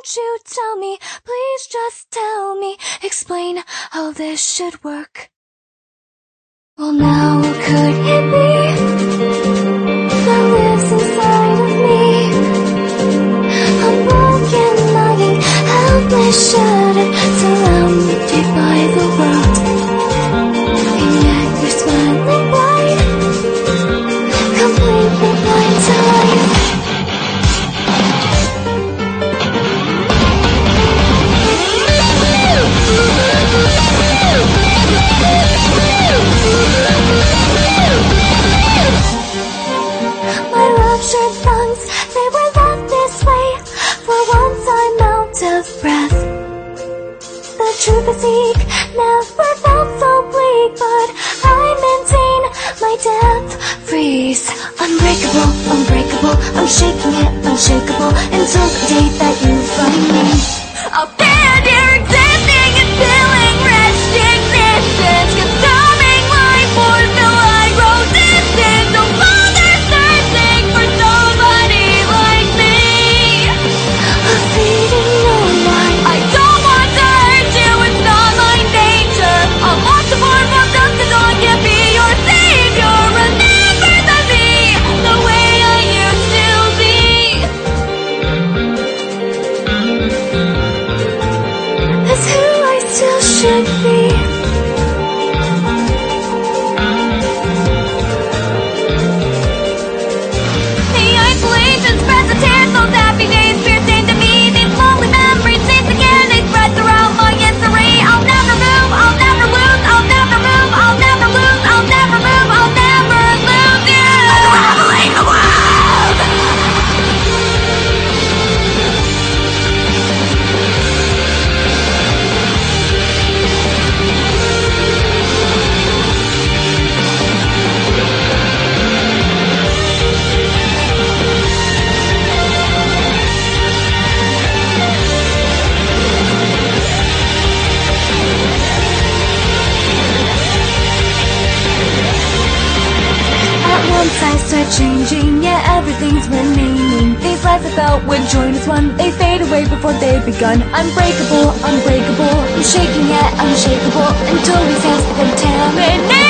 won't you tell me, please just tell me, explain how this should work. Well, now could it be that lives inside of me? A broken, lying, helpless, shattered, surrounded by the world. And yet you're smiling bright, completely blind to life. My ruptured lungs, they were left this way. For once I'm out of breath. The truth is weak, never felt so bleak, but I maintain my depth. Freeze, unbreakable, unbreakable, I'm shaking it, unshakable, until the day that you find me. I'll stand here existing and feeling wretched existence, consuming life force till I grow distant. No longer searching for somebody like me. A fleeting moonlight, I don't want to hurt you, it's not my nature. I want to form of dust cause I can be your savior. Remember the me, the way I used to be. That's who I still should be. The isolation spreads a tear, those happy days pierced into me. These lonely memories chase again, they spread throughout my history. I'll never move, I'll never lose, I'll never move, I'll never lose, I'll never move, I'll never lose you. Unraveling the world. At once I start changing, yeah, everything's remaining. These lives I felt would join as one, they fade away before they've begun. Unbreakable, unbreakable, I'm shaking yet unshakable, until these hands contaminate.